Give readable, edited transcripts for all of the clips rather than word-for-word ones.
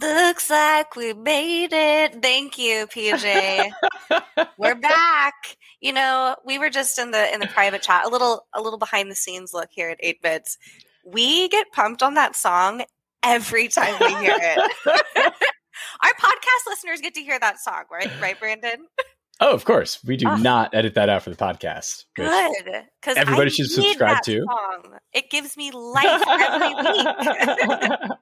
Looks like we made it. Thank you, PJ. We're back. You know, we were just in the private chat, a little behind the scenes look here at 8-Bits. We get pumped on that song every time we hear it. Our podcast listeners get to hear that song, right, Brandon? Oh, of course. We do not edit that out for the podcast. Good. Because everybody should subscribe to. Song. It gives me life every week.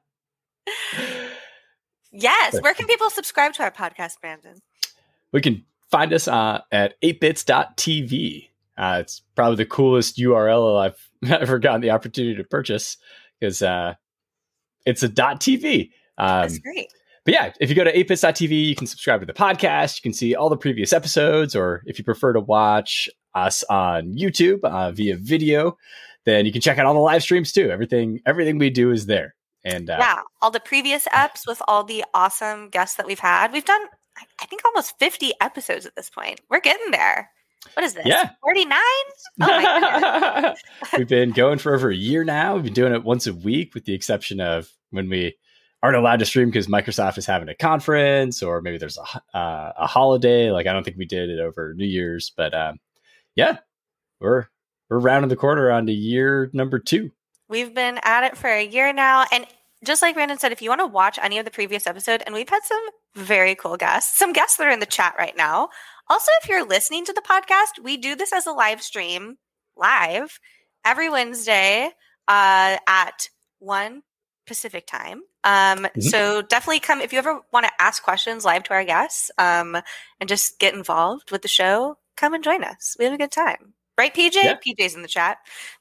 Yes. Where can people subscribe to our podcast, Brandon? We can find us at 8bits.tv. It's probably the coolest URL I've ever gotten the opportunity to purchase because it's a .tv. That's great. But yeah, if you go to 8bits.tv, you can subscribe to the podcast. You can see all the previous episodes, or if you prefer to watch us on YouTube via video, then you can check out all the live streams too. Everything we do is there. And yeah, all the previous eps with all the awesome guests that we've had. We've done, I think, almost 50 episodes at this point. We're getting there. What is this? Yeah. 49? Oh my goodness. We've been going for over a year now. We've been doing it once a week with the exception of when we aren't allowed to stream because Microsoft is having a conference or maybe there's a holiday. Like, I don't think we did it over New Year's, but yeah, we're rounding the corner on to year number 2. We've been at it for a year now. And just like Brandon said, if you want to watch any of the previous episode, and we've had some very cool guests, some guests that are in the chat right now. Also, if you're listening to the podcast, we do this as a live stream live every Wednesday at 1 Pacific time. So definitely come if you ever want to ask questions live to our guests and just get involved with the show, come and join us. We have a good time. Right, PJ? Yeah. PJ's in the chat.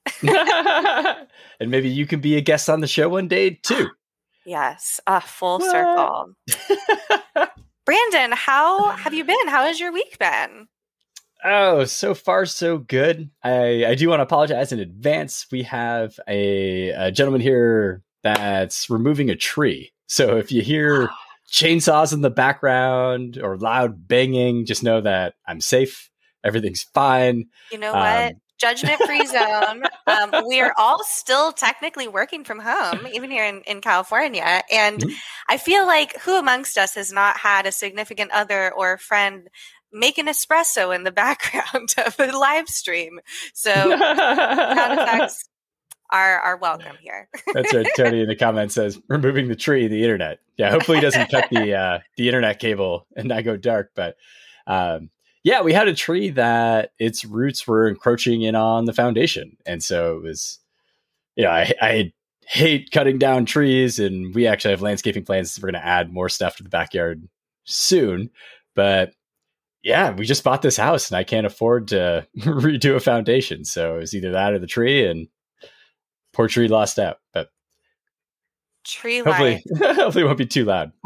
And maybe you can be a guest on the show one day too. Yes. Full circle. Brandon, how have you been? How has your week been? Oh, so far so good. I do want to apologize in advance. We have a gentleman here that's removing a tree. So if you hear chainsaws in the background or loud banging, just know that I'm safe. Everything's fine. You know what? Judgment-free zone. We are all still technically working from home, even here in California. And I feel like who amongst us has not had a significant other or friend make an espresso in the background of a live stream? So sound effects are welcome here. That's right. Tony in the comments says, removing the tree, the internet. Yeah, hopefully he doesn't cut the internet cable and not go dark. But yeah, we had a tree that its roots were encroaching in on the foundation. And so it was, I hate cutting down trees, and we actually have landscaping plans. We're going to add more stuff to the backyard soon. But yeah, we just bought this house and I can't afford to redo a foundation. So it was either that or the tree, and poor tree lost out. But tree hopefully it won't be too loud.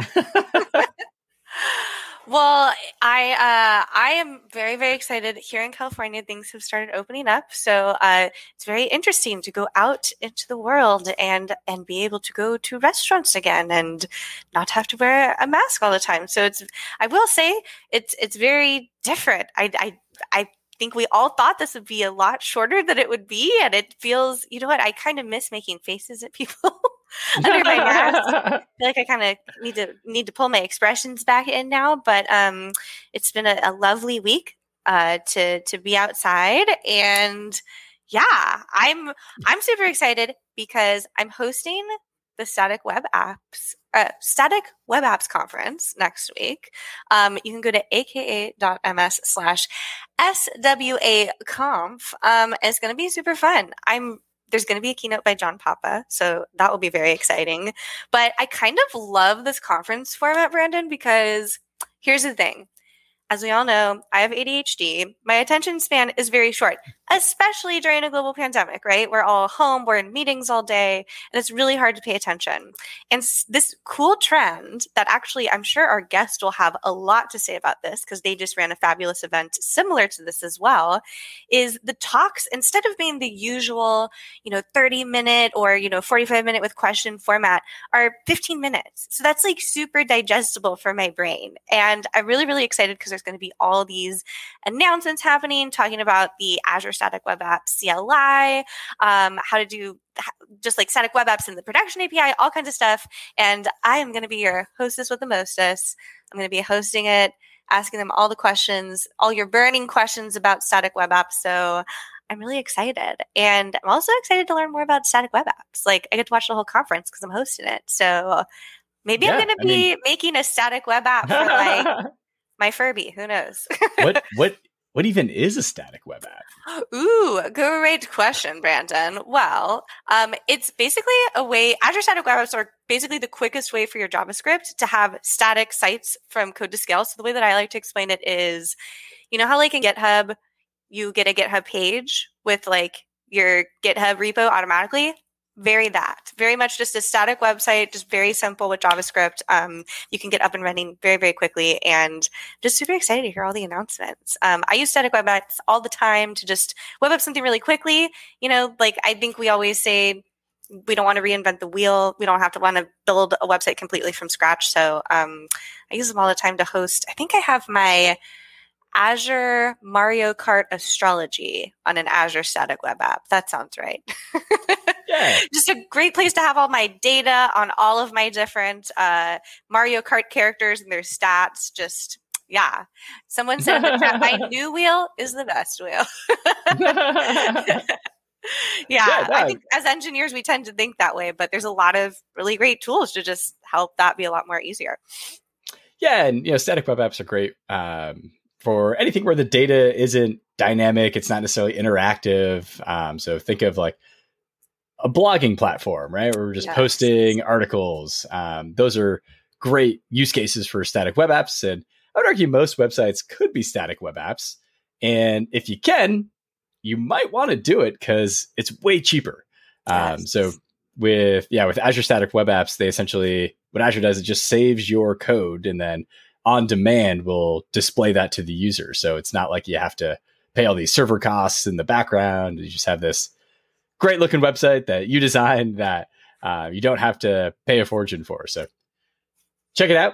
Well, I am very, very excited. Here in California, things have started opening up. So it's very interesting to go out into the world and be able to go to restaurants again and not have to wear a mask all the time. So I will say it's very different. I think we all thought this would be a lot shorter than it would be. And it feels, you know what? I kind of miss making faces at people under my mask. I feel like I kind of need to pull my expressions back in now. But it's been a lovely week to be outside. And yeah, I'm super excited because I'm hosting the Static Web Apps conference next week. You can go to aka.ms/SWAconf. It's going to be super fun. There's going to be a keynote by John Papa, so that will be very exciting. But I kind of love this conference format, Brandon, because here's the thing. As we all know, I have ADHD. My attention span is very short, especially during a global pandemic, right? We're all home, we're in meetings all day, and it's really hard to pay attention. And this cool trend that actually I'm sure our guest will have a lot to say about this because they just ran a fabulous event similar to this as well, is the talks, instead of being the usual, 30-minute or, 45-minute with question format, are 15 minutes. So that's like super digestible for my brain. And I'm really, really excited because there's going to be all these announcements happening, talking about the Azure static web apps CLI, how to do just like static web apps in the production API, all kinds of stuff. And I am going to be your hostess with the mostess. I'm going to be hosting it, asking them all the questions, all your burning questions about static web apps. So I'm really excited. And I'm also excited to learn more about static web apps. Like I get to watch the whole conference because I'm hosting it. So maybe I'm going to be making a static web app for like my Furby. Who knows? What even is a static web app? Ooh, great question, Brandon. Well, it's basically a way, Azure Static Web Apps are basically the quickest way for your JavaScript to have static sites from code to scale. So the way that I like to explain it is, you know how like in GitHub, you get a GitHub page with like your GitHub repo automatically? Very much just a static website, just very simple with JavaScript. You can get up and running very, very quickly, and just super excited to hear all the announcements. I use static web apps all the time to just web up something really quickly. You know, like I think we always say we don't want to reinvent the wheel. We don't have to want to build a website completely from scratch. So I use them all the time to host. I think I have my Azure Mario Kart Astrology on an Azure static web app. That sounds right. Yeah. Just a great place to have all my data on all of my different Mario Kart characters and their stats. Just, yeah. Someone said in the chat, my new wheel is the best wheel. Yeah, I think as engineers, we tend to think that way, but there's a lot of really great tools to just help that be a lot more easier. Yeah, and static web apps are great for anything where the data isn't dynamic. It's not necessarily interactive. So think of like a blogging platform, right? Where we're just posting articles. Those are great use cases for static web apps. And I would argue most websites could be static web apps. And if you can, you might want to do it because it's way cheaper. So with Azure Static Web Apps, they essentially, what Azure does, it just saves your code and then on demand will display that to the user. So it's not like you have to pay all these server costs in the background. You just have this great looking website that you designed that you don't have to pay a fortune for. So check it out,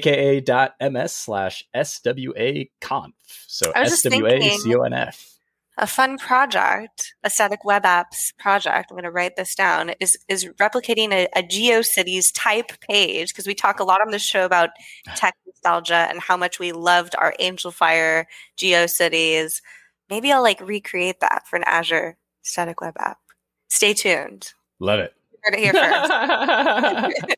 aka.ms/SWAConf. So SWACONF. A fun project, a static web apps project, I'm going to write this down, is replicating a GeoCities type page, because we talk a lot on this show about tech nostalgia and how much we loved our Angelfire GeoCities. Maybe I'll like recreate that for an Azure static web app. Stay tuned. Love it. You heard it here first.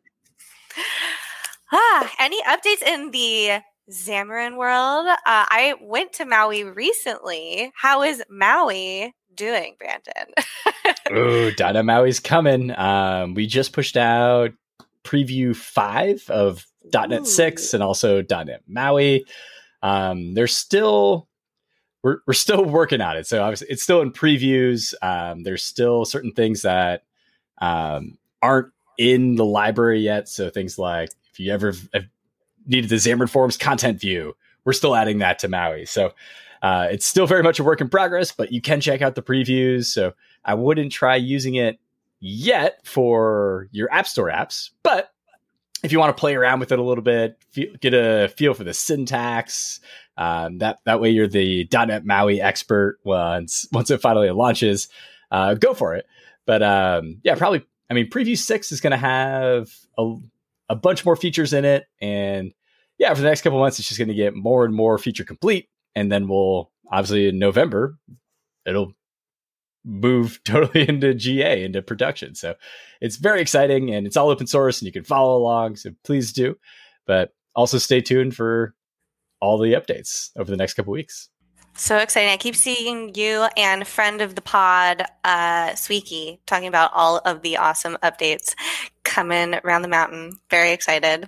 Any updates in the Xamarin World? I went to Maui recently. How is Maui doing, Brandon? Ooh, .NET Maui's coming. We just pushed out preview 5 of .NET 6 and also .NET Maui. We're still working on it. So obviously it's still in previews. There's still certain things that aren't in the library yet. So things like if you ever have needed the Xamarin Forms content view, we're still adding that to Maui. So it's still very much a work in progress, but you can check out the previews. So I wouldn't try using it yet for your App Store apps, but if you want to play around with it a little bit, get a feel for the syntax, that way you're the .NET Maui expert once it finally launches, go for it. But probably, preview 6 is going to have a bunch more features in it. And for the next couple of months, it's just going to get more and more feature complete. And then we'll, obviously in November, it'll move totally into GA, into production. So it's very exciting and it's all open source and you can follow along. So please do. But also stay tuned for all the updates over the next couple of weeks. So exciting. I keep seeing you and friend of the pod, Sweeky, talking about all of the awesome updates coming around the mountain. Very excited.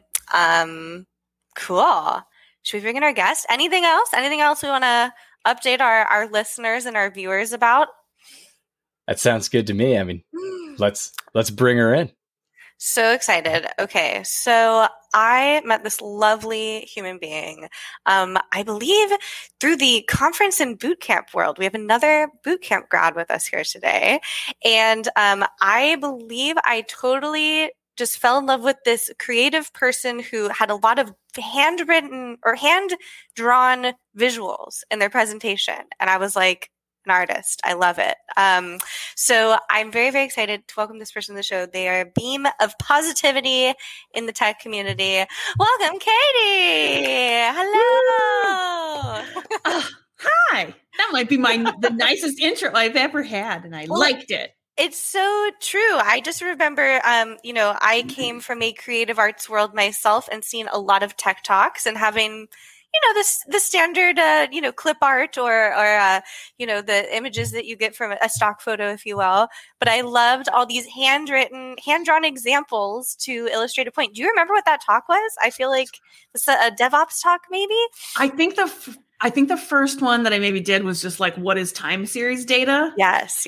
Cool. Should we bring in our guest? Anything else? Anything else we want to update our listeners and our viewers about? That sounds good to me. Let's bring her in. So excited. Okay, so I met this lovely human being, I believe through the conference and bootcamp world. We have another bootcamp grad with us here today. And I believe I totally just fell in love with this creative person who had a lot of handwritten or hand-drawn visuals in their presentation. And I was like, an artist. I love it. So I'm very, very excited to welcome this person to the show. They are a beam of positivity in the tech community. Welcome, Katie. Hello. Hi. That might be the nicest intro I've ever had, and I liked it. It's so true. I just remember, I came from a creative arts world myself and seen a lot of tech talks and having, the standard, clip art or the images that you get from a stock photo, if you will. But I loved all these hand-drawn examples to illustrate a point. Do you remember what that talk was? I feel like it's a DevOps talk, maybe? I think the first one that I maybe did was just like, what is time series data? Yes.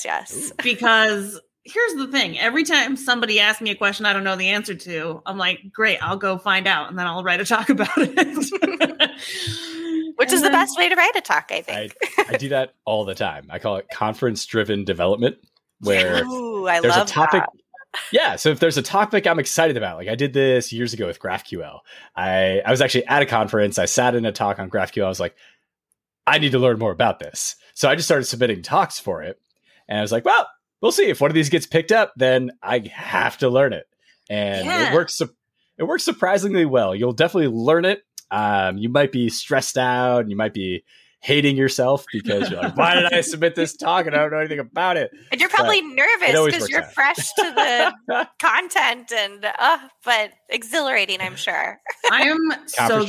Because here's the thing. Every time somebody asks me a question I don't know the answer to, I'm like, great, I'll go find out. And then I'll write a talk about it. Which is the best way to write a talk, I think. I do that all the time. I call it conference-driven development, where there's love a topic. That. Yeah. So if there's a topic I'm excited about, like I did this years ago with GraphQL. I was actually at a conference. I sat in a talk on GraphQL. I was like, I need to learn more about this. So I just started submitting talks for it. And I was like, well, we'll see. If one of these gets picked up, then I have to learn it. And it works surprisingly well. You'll definitely learn it. You might be stressed out and you might be hating yourself because you're like, why did I submit this talk and I don't know anything about it? And you're probably nervous because you're fresh to the content but exhilarating, I'm sure. I am so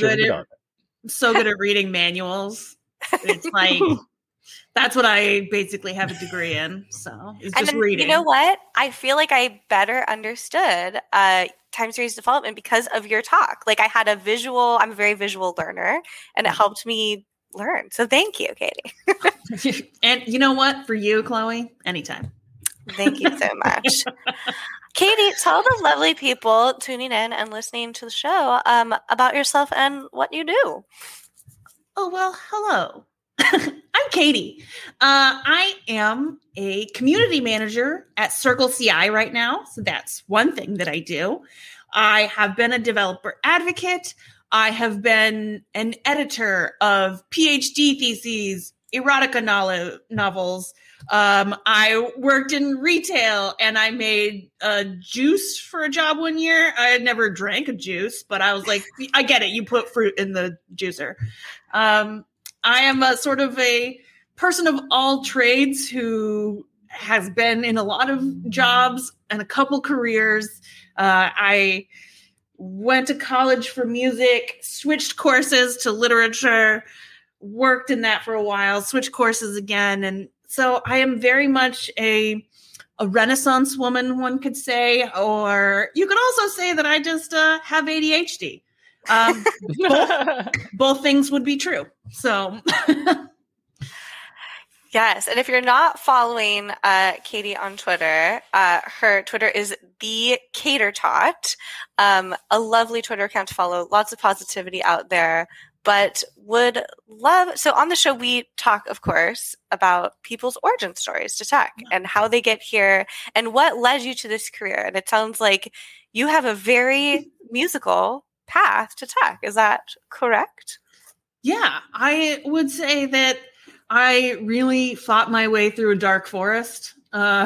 good at reading manuals. It's like, that's what I basically have a degree in. So it's just reading. You know what? I feel like I better understood time series development because of your talk. Like I'm a very visual learner and it helped me learn. So thank you, Katie. And you know what? For you, Chloe, anytime. Thank you so much. Katie, tell the lovely people tuning in and listening to the show about yourself and what you do. Oh, well, hello. I'm Katie. I am a community manager at Circle CI right now. So that's one thing that I do. I have been a developer advocate. I have been an editor of PhD theses, erotica novels. I worked in retail and I made juice for a job one year. I had never drank a juice, but I was like, I get it. You put fruit in the juicer. I am a sort of a person of all trades who has been in a lot of jobs and a couple careers. I went to college for music, switched courses to literature, worked in that for a while, switched courses again. And so I am very much a Renaissance woman, one could say, or you could also say that I just have ADHD. Both things would be true. So yes. And if you're not following Katie on Twitter, her Twitter is The Cater Tot. A lovely Twitter account to follow. Lots of positivity out there. But so on the show, we talk, of course, about people's origin stories to tech and how they get here and what led you to this career. And it sounds like you have a very musical path to tech. Is that correct? Yeah, I would say that I really fought my way through a dark forest, and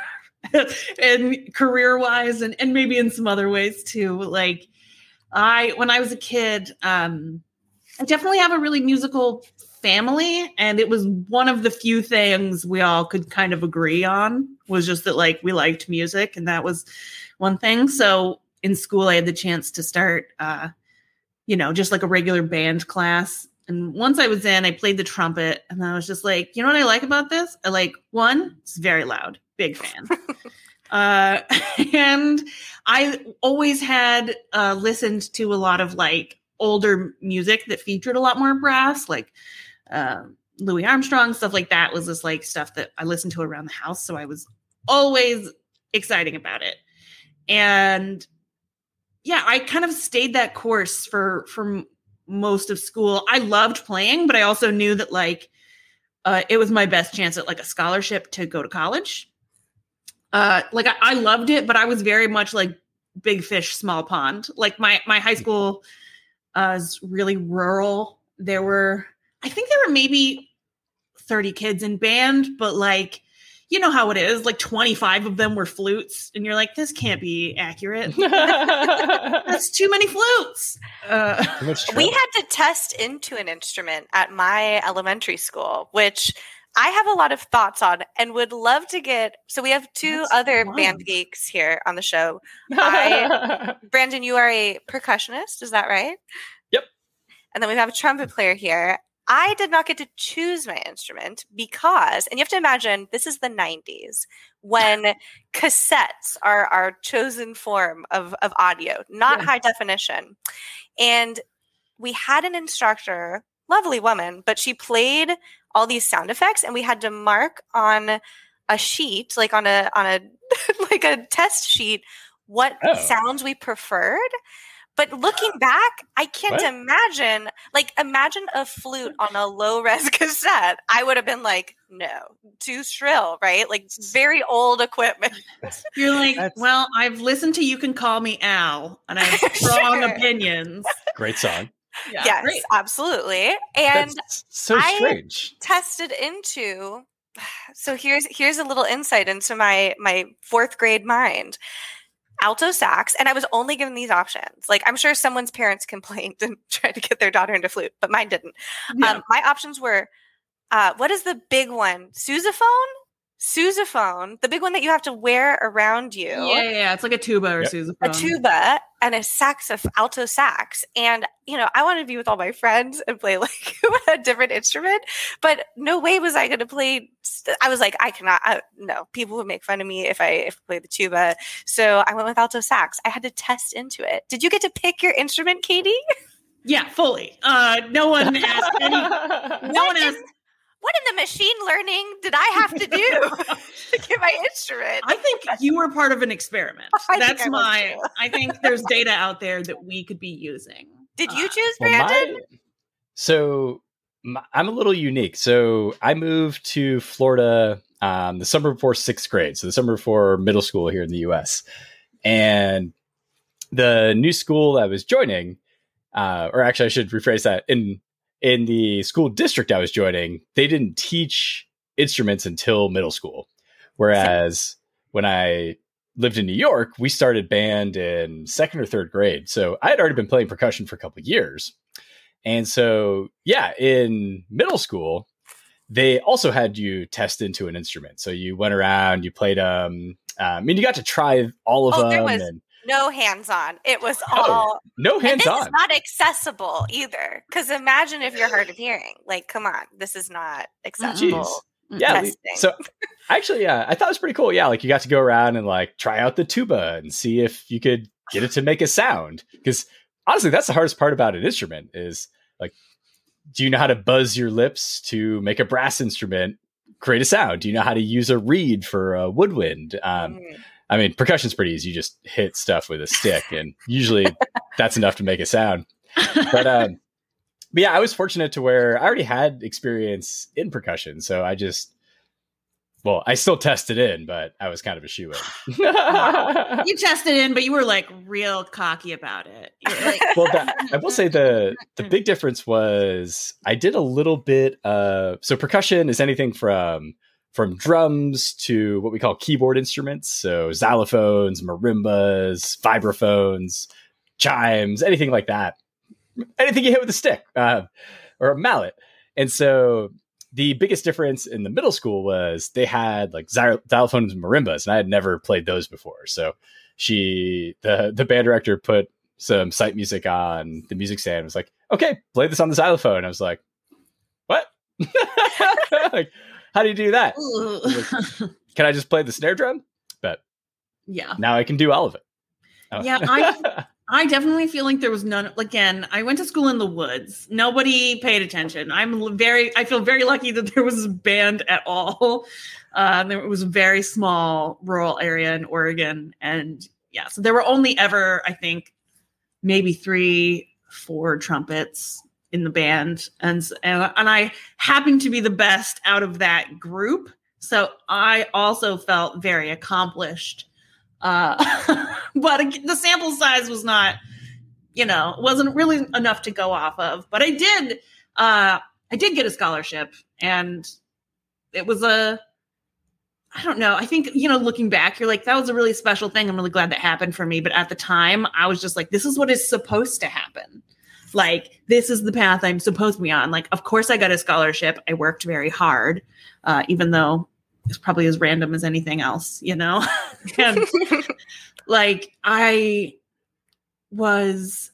career-wise, and maybe in some other ways too. Like when I was a kid, I definitely have a really musical family, and it was one of the few things we all could kind of agree on was just that like we liked music, and that was one thing. So in school, I had the chance to start, just like a regular band class. And once I was in, I played the trumpet, and I was just like, you know what I like about this? I like, one, it's very loud, big fan. And I always had listened to a lot of like older music that featured a lot more brass, like Louis Armstrong, stuff like that was just like stuff that I listened to around the house. So I was always exciting about it. And yeah, I kind of stayed that course for most of school. I loved playing, but I also knew that like it was my best chance at like a scholarship to go to college. I loved it, but I was very much like big fish, small pond. Like my high school is really rural. I think there were maybe 30 kids in band, but like, you know how it is, like 25 of them were flutes, and you're like, this can't be accurate. That's too many flutes. We had to test into an instrument at my elementary school, which I have a lot of thoughts on and would love to get. So we have two other band geeks here on the show. Brandon, you are a percussionist. Is that right? Yep. And then we have a trumpet player here. I did not get to choose my instrument because, and you have to imagine, this is the 90s when cassettes are our chosen form of audio, not high definition. And we had an instructor, lovely woman, but she played all these sound effects, and we had to mark on a sheet, like on a like a test sheet, what sounds we preferred. But looking back, I can't imagine a flute on a low-res cassette. I would have been like, no, too shrill, right? Like very old equipment. You're like, well, I've listened to You Can Call Me Al, and I have strong opinions. Great song. Yeah, yes, great. Absolutely. And that's so strange. I tested into, so here's a little insight into my fourth grade mind. Alto sax, and I was only given these options. Like, I'm sure someone's parents complained and tried to get their daughter into flute, but mine didn't. Yeah. My options were, what is the big one? Sousaphone, the big one that you have to wear around you. Yeah. It's like a tuba or sousaphone. A tuba and a alto sax. And, I wanted to be with all my friends and play like a different instrument, but no way was I going to play. I was like, I cannot, no, people would make fun of me if I played the tuba. So I went with alto sax. I had to test into it. Did you get to pick your instrument, Katie? Yeah, fully. No one asked What in the machine learning did I have to do to get my instrument? I think you were part of an experiment. I think there's data out there that we could be using. Did you choose, Brandon? I'm a little unique. So I moved to Florida the summer before sixth grade. So the summer before middle school here in the US. And the new school I was joining, or actually I should rephrase that, in the school district I was joining, they didn't teach instruments until middle school. Whereas when I lived in New York, we started band in second or third grade. So I had already been playing percussion for a couple of years. And so, in middle school, they also had you test into an instrument. So you went around, you played you got to try all of them. There was no hands-on. It was all no hands-on. This is not accessible either. Because imagine if you're hard of hearing. Like, come on, this is not accessible. Testing. So actually, I thought it was pretty cool. Yeah, like you got to go around and like try out the tuba and see if you could get it to make a sound. Because honestly, that's the hardest part about an instrument is like, do you know how to buzz your lips to make a brass instrument create a sound? Do you know how to use a reed for a woodwind? I mean, percussion's pretty easy. You just hit stuff with a stick, and usually that's enough to make a sound. But yeah, I was fortunate to where I already had experience in percussion, so I still tested in, but I was kind of a shoo-in. You tested in, but you were like real cocky about it. Like, I will say the big difference was I did a little bit of, so percussion is anything from drums to what we call keyboard instruments. So xylophones, marimbas, vibraphones, chimes, anything like that. Anything you hit with a stick or a mallet. And so the biggest difference in the middle school was they had like xylophones and marimbas, and I had never played those before. So the band director put some sight music on the music stand and was like, okay, play this on the xylophone. I was like, what? Like, how do you do that? Like, can I just play the snare drum? But now I can do all of it. Yeah, I definitely feel like there was none. Again, I went to school in the woods. Nobody paid attention. I feel very lucky that there was a band at all. There was a very small rural area in Oregon. And so there were only ever, I think, maybe 3-4 trumpets in the band. And I happened to be the best out of that group. So I also felt very accomplished. But the sample size was not, wasn't really enough to go off of. But I did get a scholarship, and it was I don't know. I think, looking back, you're like, that was a really special thing. I'm really glad that happened for me. But at the time, I was just like, this is what is supposed to happen. Like, this is the path I'm supposed to be on. Like, of course, I got a scholarship. I worked very hard, even though it's probably as random as anything else, And like, I was,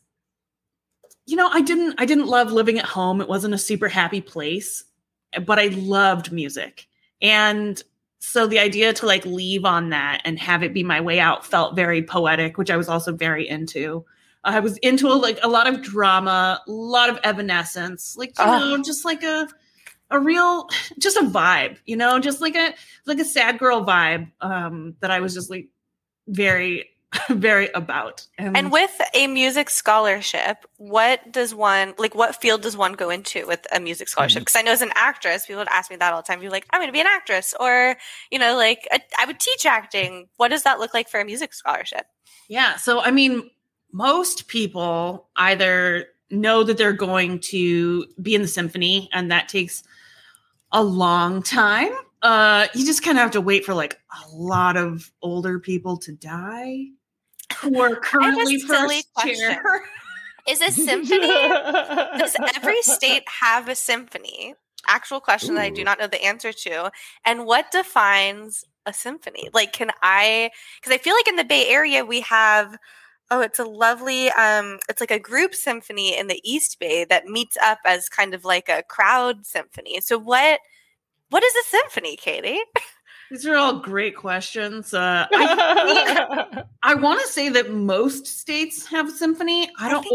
I didn't love living at home. It wasn't a super happy place, but I loved music. And so the idea to like leave on that and have it be my way out felt very poetic, which I was also very into. I was into a lot of drama, a lot of Evanescence, just like a real, just a vibe, just like a sad girl vibe that I was just like very, very about. And with a music scholarship, what field does one go into with a music scholarship? Because I know as an actress, people would ask me that all the time. You're like, I'm going to be an actress, or I would teach acting. What does that look like for a music scholarship? Yeah, so I mean, most people either know that they're going to be in the symphony, and that takes a long time. You just kind of have to wait for like a lot of older people to die who are currently first chair. Is a symphony? Does every state have a symphony? Actual question that I do not know the answer to. And what defines a symphony? Like, because I feel like in the Bay Area we have, it's a lovely, it's like a group symphony in the East Bay that meets up as kind of like a crowd symphony. So what is a symphony, Katie? These are all great questions. I want to say that most states have a symphony. I don't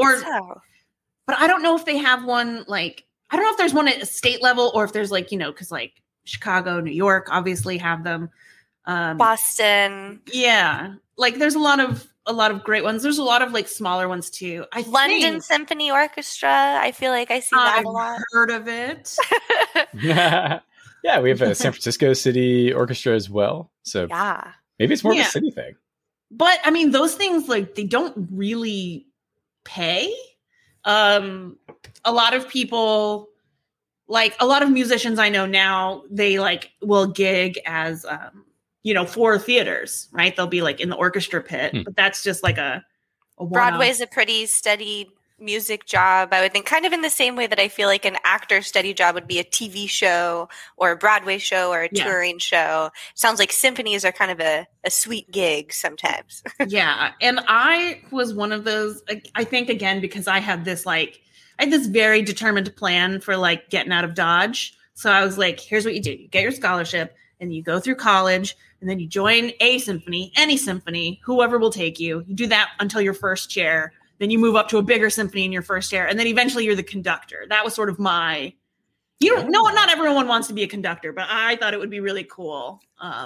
know if they have one. Like, I don't know if there's one at a state level or if there's like, because like Chicago, New York obviously have them. Boston. Yeah. Like there's a lot of great ones. There's a lot of like smaller ones too. London Symphony Orchestra. I feel like I see that a lot. I've heard of it. Yeah, we have a San Francisco City Orchestra as well. So yeah, maybe it's more of a city thing. But I mean, those things, like, they don't really pay. A lot of people, like a lot of musicians I know now, they like will gig as, for theaters, right? They'll be like in the orchestra pit, but that's just like a Broadway's a pretty steady music job, I would think, kind of in the same way that I feel like an actor's steady job would be a TV show or a Broadway show or a touring show. Sounds like symphonies are kind of a sweet gig sometimes. Yeah. And I was one of those, I think, again, because I had this very determined plan for like getting out of Dodge. So I was like, here's what you do. You get your scholarship and you go through college and then you join a symphony, any symphony, whoever will take you. You do that until your first chair. Then you move up to a bigger symphony in your first chair. And then eventually you're the conductor. That was sort of not everyone wants to be a conductor, but I thought it would be really cool.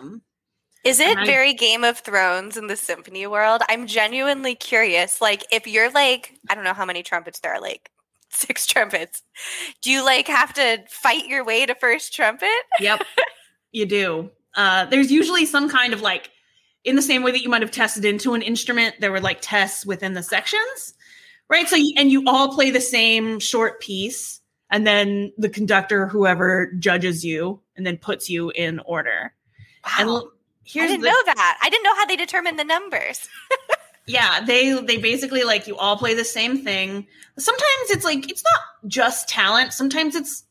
Is it very Game of Thrones in the symphony world? I'm genuinely curious. Like, if you're like, I don't know how many trumpets there are, like 6 trumpets. Do you like have to fight your way to first trumpet? Yep, you do. There's usually some kind of like, in the same way that you might have tested into an instrument, there were like tests within the sections, right? So, and you all play the same short piece, and then the conductor, whoever judges you, and then puts you in order. Wow. And I didn't know that. I didn't know how they determined the numbers. Yeah, they basically like you all play the same thing. Sometimes it's like, it's not just talent. Sometimes it's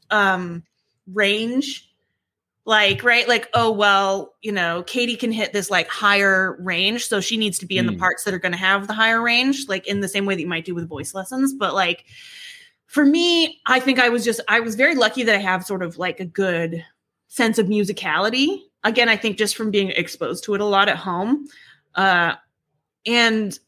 range. Like, right? Like, oh, well, Katie can hit this like higher range. So she needs to be in the parts that are going to have the higher range, like in the same way that you might do with voice lessons. But like, for me, I think I was very lucky that I have sort of like a good sense of musicality. Again, I think just from being exposed to it a lot at home. And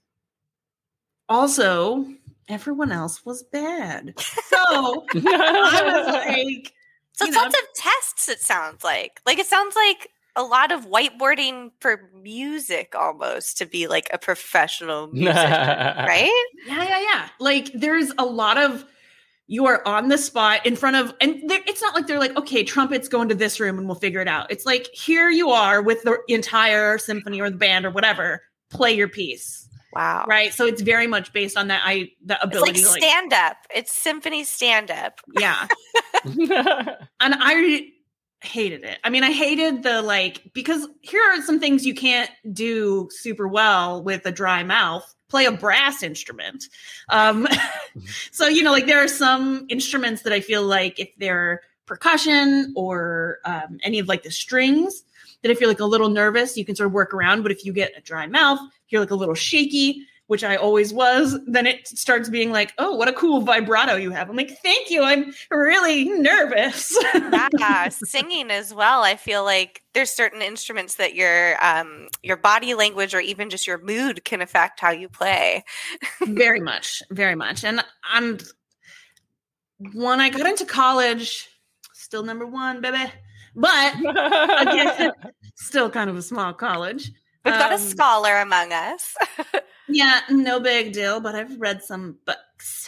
also everyone else was bad. So I was like, so it's lots of tests, it sounds like. Like, it sounds like a lot of whiteboarding for music almost to be like a professional musician, right? Yeah. Like, there's a lot of, you are on the spot in front of, and it's not like they're like, okay, trumpets go into this room and we'll figure it out. It's like, here you are with the entire symphony or the band or whatever, play your piece. Wow. Right. So it's very much based on that ability. It's like stand up. It's symphony stand up. Yeah. And hated it. I mean, I hated because here are some things you can't do super well with a dry mouth. Play a brass instrument. So, there are some instruments that I feel like if they're percussion or any of like the strings, that if you're like a little nervous, you can sort of work around. But if you get a dry mouth, if you're like a little shaky, which I always was, then it starts being like, oh, what a cool vibrato you have. I'm like, thank you. I'm really nervous. Yeah, singing as well. I feel like there's certain instruments that your body language or even just your mood can affect how you play. Very much, very much. And when I got into college, still number one, baby. But again, still kind of a small college. We've got a scholar among us. Yeah, no big deal, but I've read some books.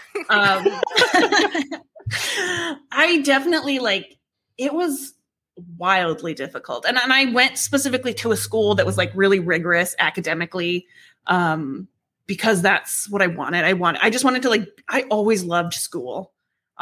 I definitely it was wildly difficult. And I went specifically to a school that was like really rigorous academically because that's what I wanted. I just wanted to I always loved school.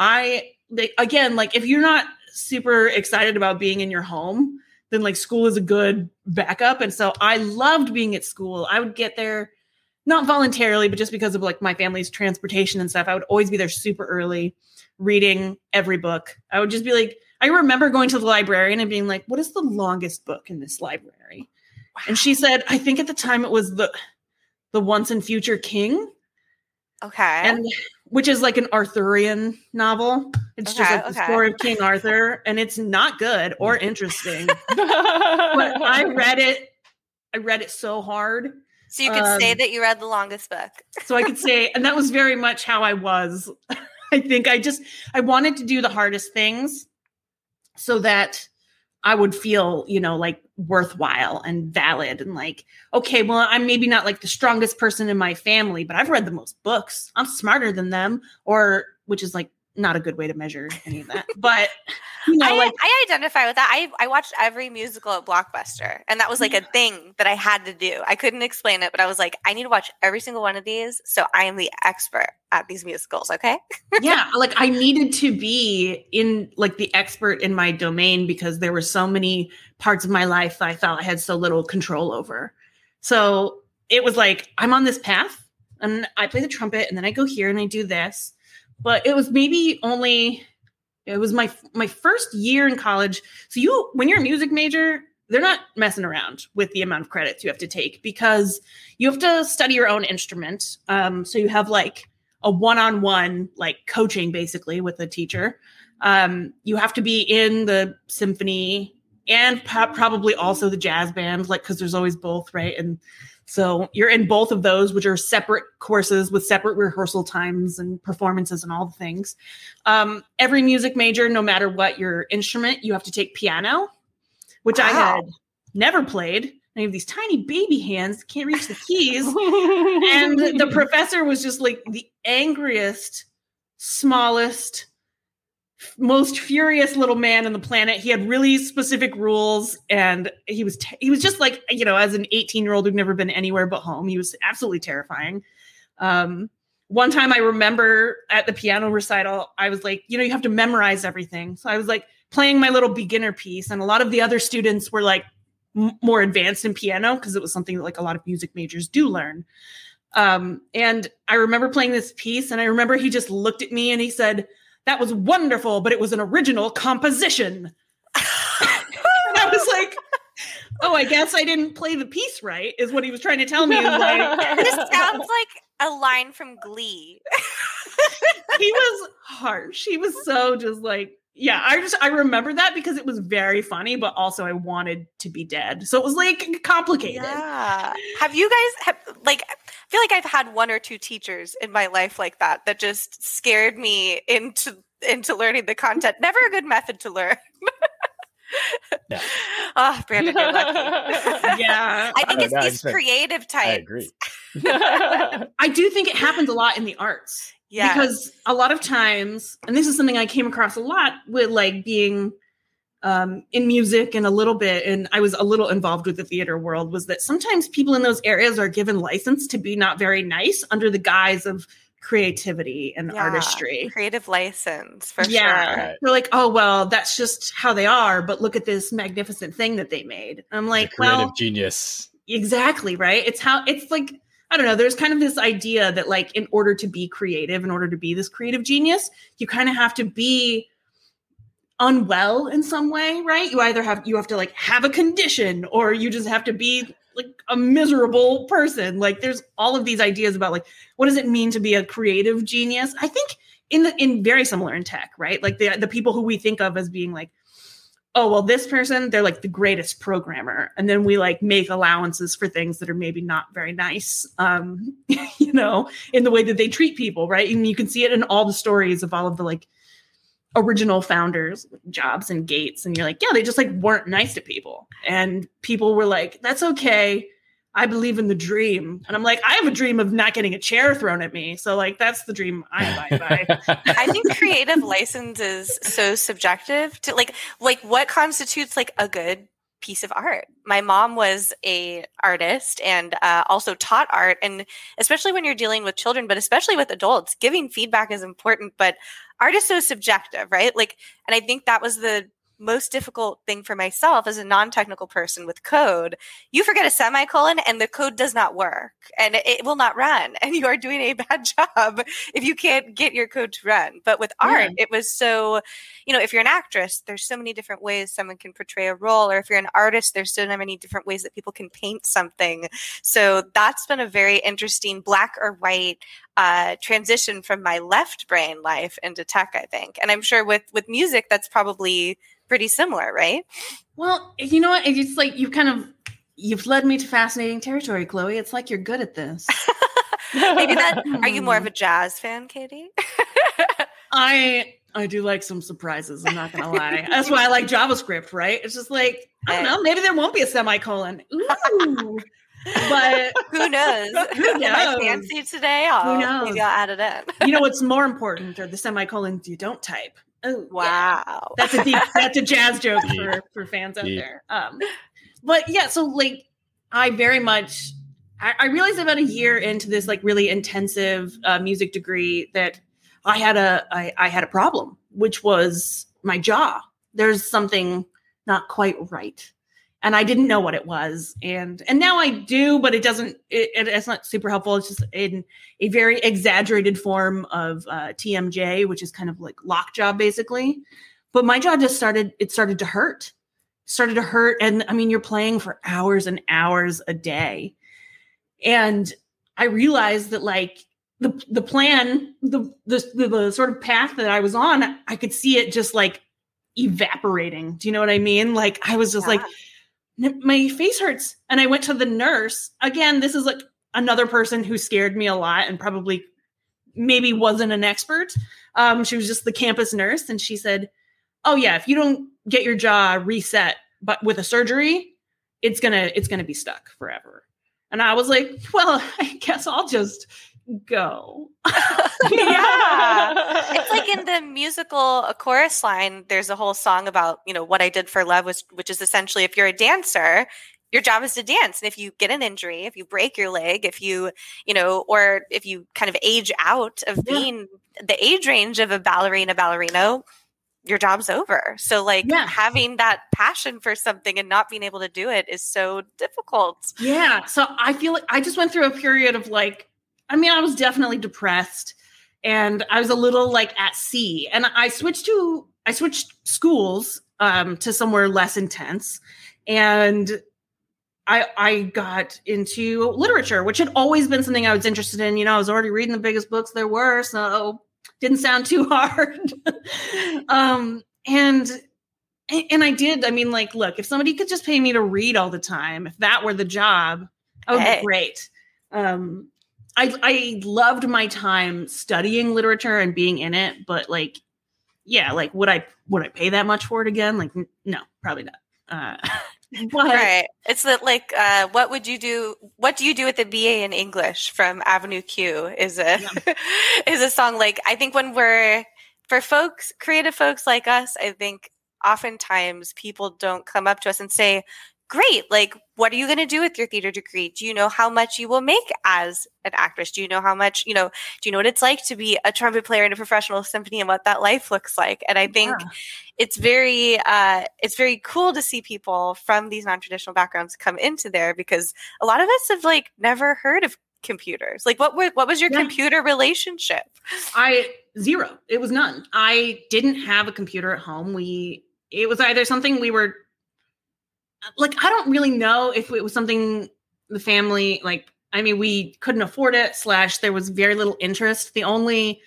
If you're not super excited about being in your home, then school is a good backup. And so I loved being at school. I would get there not voluntarily, but just because of my family's transportation and stuff. I would always be there super early, reading every book. I would just be I remember going to the librarian and being like, what is the longest book in this library? Wow. And she said, I think at the time it was the Once and Future King. Okay. And which is an Arthurian novel. It's just the story of King Arthur, and it's not good or interesting. But I read it so hard. So you could say that you read the longest book. So I could say, and that was very much how I was. I think I wanted to do the hardest things so that I would feel, worthwhile and valid and okay, well, I'm maybe not the strongest person in my family, but I've read the most books. I'm smarter than them, which is not a good way to measure any of that. But I identify with that. I watched every musical at Blockbuster, and that was a thing that I had to do. I couldn't explain it, but I was like, I need to watch every single one of these, so I am the expert at these musicals. Okay. Yeah, I needed to be in the expert in my domain because there were so many parts of my life that I felt I had so little control over. So it was I'm on this path, and I play the trumpet, and then I go here and I do this. But it was it was my first year in college. So when you're a music major, they're not messing around with the amount of credits you have to take because you have to study your own instrument. So you have a one-on-one coaching basically with a teacher. You have to be in the symphony and probably also the jazz band, because there's always both, right? And so you're in both of those, which are separate courses with separate rehearsal times and performances and all the things. Every music major, no matter what your instrument, you have to take piano, which I had never played. I have these tiny baby hands, can't reach the keys. And the professor was just the angriest, smallest, most furious little man on the planet. He had really specific rules, and he was just as an 18-year-old who'd never been anywhere but home, he was absolutely terrifying. One time I remember at the piano recital, I was you have to memorize everything. So I was playing my little beginner piece, and a lot of the other students were more advanced in piano because it was something that a lot of music majors do learn. And I remember playing this piece, and I remember he just looked at me and he said, "That was wonderful, but it was an original composition." And I was oh, I guess I didn't play the piece right, is what he was trying to tell me. This sounds like a line from Glee. He was harsh. He was so just yeah, I remember that because it was very funny, but also I wanted to be dead. So it was complicated. Yeah. Have you guys I feel like I've had one or two teachers in my life like that just scared me into learning the content. Never a good method to learn. No. Oh, Brandon, you're lucky. Yeah. I think it's these creative types. I agree. I do think it happens a lot in the arts. Yeah. Because a lot of times, and this is something I came across a lot with being in music and a little bit, and I was a little involved with the theater world, was that sometimes people in those areas are given license to be not very nice under the guise of creativity and artistry. Creative license for sure. They're like, oh, well, that's just how they are. But look at this magnificent thing that they made. I'm like, creative genius. Exactly. Right. It's like, I don't know. There's kind of this idea that like, in order to be creative, in order to be this creative genius, you kind of have to be unwell in some way, right? You have to like have a condition, or you just have to be like a miserable person. Like there's all of these ideas about like, what does it mean to be a creative genius? I think in very similar in tech, right? Like the people who we think of as being like, oh, well, this person, they're like the greatest programmer. And then we like make allowances for things that are maybe not very nice, you know, in the way that they treat people, right? And you can see it in all the stories of all of the like original founders, Jobs and Gates. And you're like, yeah, they just like weren't nice to people. And people were like, that's okay. I believe in the dream. And I'm like, I have a dream of not getting a chair thrown at me. So like, that's the dream I abide by. I think creative license is so subjective to like what constitutes like a good piece of art. My mom was a artist and also taught art. And especially when you're dealing with children, but especially with adults, giving feedback is important, but art is so subjective, right? Like, and I think that was the most difficult thing for myself as a non-technical person with code. You forget a semicolon and the code does not work and it will not run. And you are doing a bad job if you can't get your code to run. But with art, it was so, you know, if you're an actress, there's so many different ways someone can portray a role. Or if you're an artist, there's so many different ways that people can paint something. So that's been a very interesting black or white transition from my left brain life into tech, I think. And I'm sure with music, that's probably pretty similar, right? Well, you know what? It's like you've led me to fascinating territory, Chloe. It's like you're good at this. Maybe that. Are you more of a jazz fan, Katie? I do like some surprises. I'm not gonna lie. That's why I like JavaScript, right? It's just like, I don't know. Maybe there won't be a semicolon. Ooh. But who knows? Who knows? Am I fancy today? Who knows? Maybe I'll add it in. You know what's more important are the semicolons you don't type. Oh, wow. Yeah. That's a jazz joke for fans out there. But yeah, so like I very much I realized about a year into this like really intensive music degree that I had a problem, which was my jaw. There's something not quite right. And I didn't know what it was. And now I do, but it's not super helpful. It's just in a very exaggerated form of TMJ, which is kind of like lockjaw basically. But my jaw just started to hurt. And I mean, you're playing for hours and hours a day. And I realized that like the plan, the sort of path that I was on, I could see it just like evaporating. Do you know what I mean? Like I was just like, my face hurts. And I went to the nurse. Again, this is like another person who scared me a lot and probably maybe wasn't an expert. She was just the campus nurse. And she said, oh yeah, if you don't get your jaw reset, but with a surgery, it's gonna be stuck forever. And I was like, well, I guess I'll just go. Yeah. It's like in the musical A Chorus Line, there's a whole song about, you know, what I did for love, which is essentially if you're a dancer, your job is to dance. And if you get an injury, if you break your leg, if you or if you kind of age out of being the age range of a ballerino, your job's over. So like having that passion for something and not being able to do it is so difficult. Yeah. So I feel like I just went through a period of like, I mean, I was definitely depressed and I was a little like at sea, and I switched schools to somewhere less intense. And I got into literature, which had always been something I was interested in. You know, I was already reading the biggest books there were, so didn't sound too hard. And I did. I mean, like, look, if somebody could just pay me to read all the time, if that were the job, that would be great. I loved my time studying literature and being in it, but like, yeah, like would I pay that much for it again? Like, no, probably not. But, right. It's that like, what do you do with a BA in English from Avenue Q is a song. Like, I think when for creative folks like us, I think oftentimes people don't come up to us and say, great. Like, what are you going to do with your theater degree? Do you know how much you will make as an actress? Do you know how much, do you know what it's like to be a trumpet player in a professional symphony and what that life looks like? And I think it's very cool to see people from these non-traditional backgrounds come into there, because a lot of us have like never heard of computers. Like, what was your computer relationship? Zero. It was none. I didn't have a computer at home. It was either something we were like, I don't really know if it was something the family, like, I mean, we couldn't afford it / there was very little interest. The only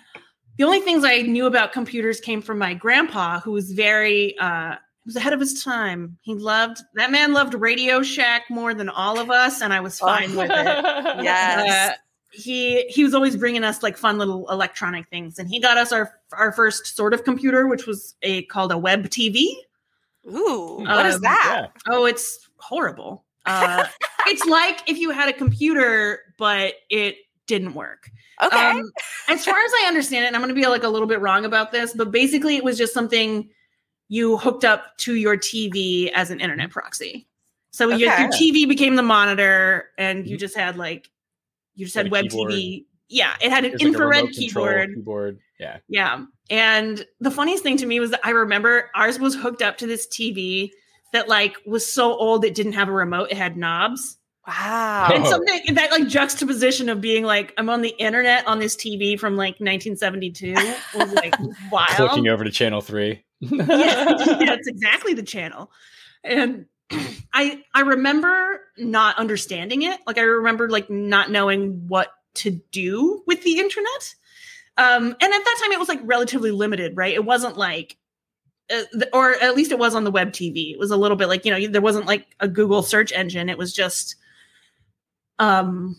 things I knew about computers came from my grandpa, who was he was ahead of his time. That man loved Radio Shack more than all of us, and I was fine with it. Yes. He was always bringing us like fun little electronic things, and he got us our first sort of computer, which was called a web TV. Ooh, what is that? Yeah. Oh, it's horrible. It's like if you had a computer, but it didn't work. Okay. As far as I understand it, and I'm going to be like a little bit wrong about this, but basically it was just something you hooked up to your TV as an internet proxy. So your TV became the monitor, and you just had web keyboard. TV. Yeah, it had an infrared keyboard. Yeah. Yeah. And the funniest thing to me was that I remember ours was hooked up to this TV that like was so old it didn't have a remote. It had knobs. Wow. And something that like juxtaposition of being like, I'm on the internet on this TV from like 1972 was like wild. Clicking over to channel 3. Yeah, it's exactly the channel. And I remember not understanding it. Like I remember like not knowing what to do with the internet. And at that time it was like relatively limited, right? It wasn't like, or at least it was on the web TV. It was a little bit like, there wasn't like a Google search engine. It was just web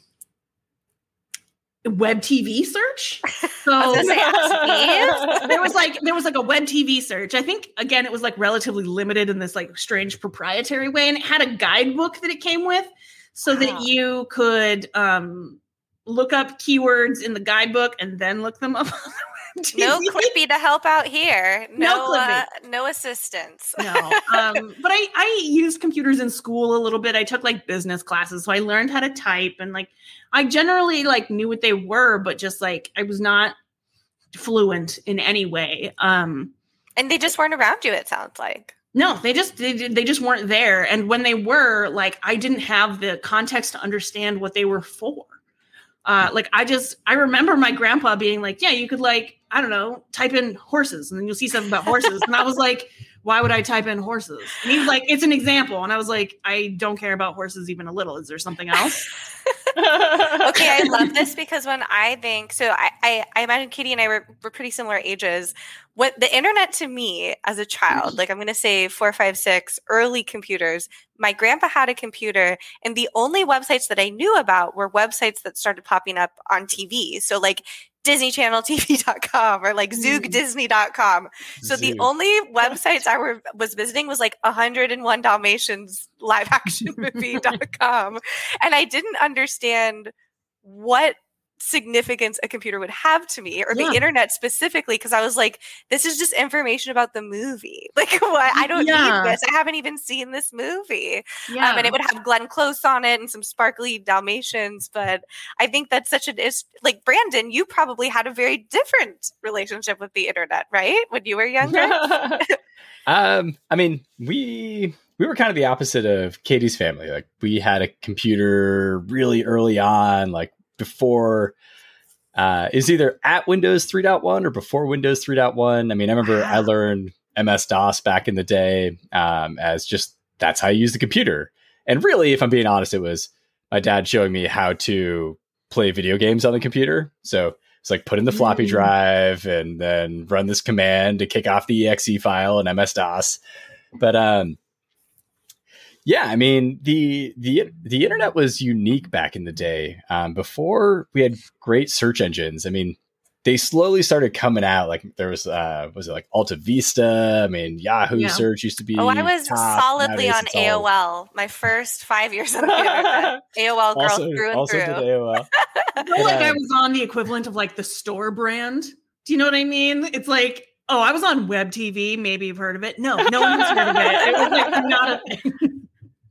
TV search. So there was like a web TV search. I think again, it was like relatively limited in this like strange proprietary way. And it had a guidebook that it came with so that you could, look up keywords in the guidebook and then look them up on the web TV. No Clippy to help out here. No assistance. No. But I used computers in school a little bit. I took like business classes, so I learned how to type, and like I generally like knew what they were, but just like I was not fluent in any way. And they just weren't around you, it sounds like. No, they just weren't there. And when they were, like, I didn't have the context to understand what they were for. I remember my grandpa being like, yeah, you could like, I don't know, type in horses and then you'll see something about horses. And I was like, why would I type in horses? And he was like, it's an example. And I was like, I don't care about horses even a little. Is there something else? Okay, I love this because when I think, so I imagine Katie and I were pretty similar ages. What the internet to me as a child, like I'm going to say 4, 5, 6, early computers, my grandpa had a computer and the only websites that I knew about were websites that started popping up on TV. So like DisneyChannelTV.com or like ZoogDisney.com. So the only websites I was visiting was like 101 Dalmatians live action movie.com. And I didn't understand what significance a computer would have to me or the internet specifically, because I was like, this is just information about the movie. Like, what? I don't need this. I haven't even seen this movie. And it would have Glenn Close on it and some sparkly Dalmatians. But I think that's such an like, Brandon, you probably had a very different relationship with the internet, right? When you were younger. I mean, we were kind of the opposite of Katie's family. Like, we had a computer really early on, like before is either at Windows 3.1 or before Windows 3.1. I mean, I remember I learned MS-DOS back in the day as just that's how you use the computer. And really, if I'm being honest, it was my dad showing me how to play video games on the computer. So it's like put in the floppy drive and then run this command to kick off the exe file in MS-DOS. But yeah, I mean, the internet was unique back in the day. Before we had great search engines, I mean, they slowly started coming out. Like there was it like Alta Vista? I mean, Yahoo search used to be. Oh, I was top. solidly on AOL. My first 5 years on the internet. AOL girl through and through. Also did AOL. I feel like I was on the equivalent of like the store brand. Do you know what I mean? It's like, oh, I was on web TV. Maybe you've heard of it. No one has heard of it. It was like not a thing.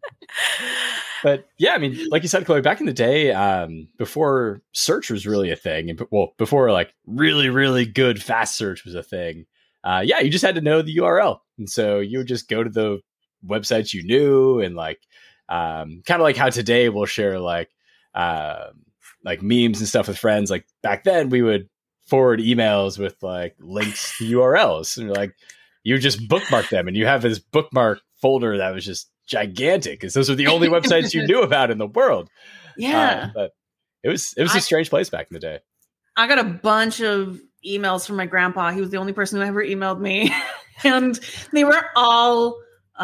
But yeah, I mean, like you said, Chloe, back in the day, before search was really a thing, and before like really, really good fast search was a thing, yeah, you just had to know the URL. And so you would just go to the websites you knew, and like, kind of like how today we'll share like memes and stuff with friends. Like back then we would forward emails with like links to URLs, and like you just bookmark them, and you have this bookmark folder that was just gigantic because those were the only websites you knew about in the world. Yeah. But it was a strange place back in the day. I got a bunch of emails from my grandpa. He was the only person who ever emailed me. And they were all,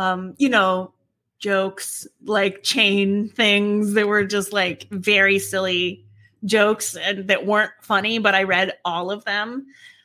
jokes, like chain things. They were just like very silly jokes and that weren't funny, but I read all of them.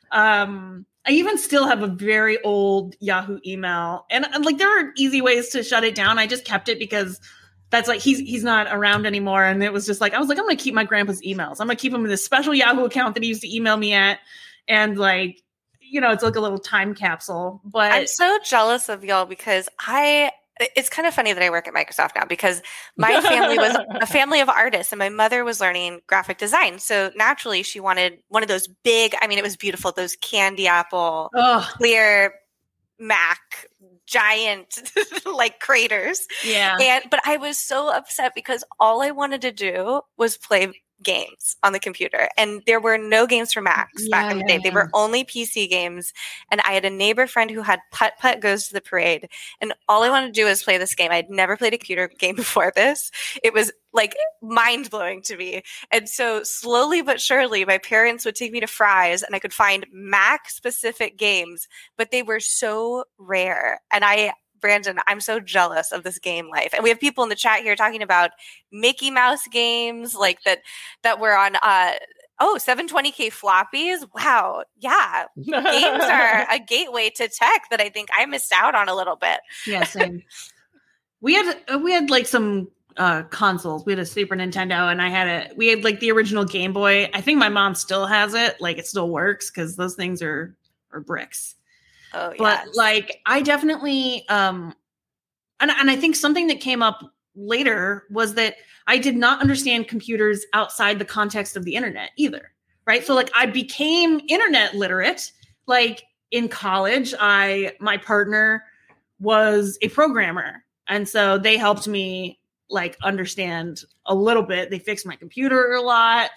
I even still have a very old Yahoo email, and like there are easy ways to shut it down. I just kept it because that's like he's not around anymore, and it was just like I was like I'm gonna keep my grandpa's emails. I'm gonna keep him in this special Yahoo account that he used to email me at, and like it's like a little time capsule. But I'm so jealous of y'all because it's kind of funny that I work at Microsoft now because my family was a family of artists and my mother was learning graphic design. So naturally she wanted one of those big, I mean, it was beautiful, those candy apple, clear Mac, giant like craters. Yeah. But I was so upset because all I wanted to do was play games on the computer, and there were no games for Macs back in the day. They were only PC games, and I had a neighbor friend who had Putt Putt Goes to the Parade, and all I wanted to do was play this game. I'd never played a computer game before this. It was like mind-blowing to me. And so slowly but surely my parents would take me to Fry's and I could find Mac specific games, but they were so rare. And Brandon, I'm so jealous of this game life. And we have people in the chat here talking about Mickey Mouse games like that were on 720K floppies. Wow. Yeah. Games are a gateway to tech that I think I missed out on a little bit. Yeah, same. We had like some consoles. We had a Super Nintendo, and we had like the original Game Boy. I think my mom still has it. Like it still works because those things are bricks. Oh, but like I definitely and I think something that came up later was that I did not understand computers outside the context of the internet either. Right. So like I became internet literate. Like in college, my partner was a programmer. And so they helped me like understand a little bit. They fixed my computer a lot.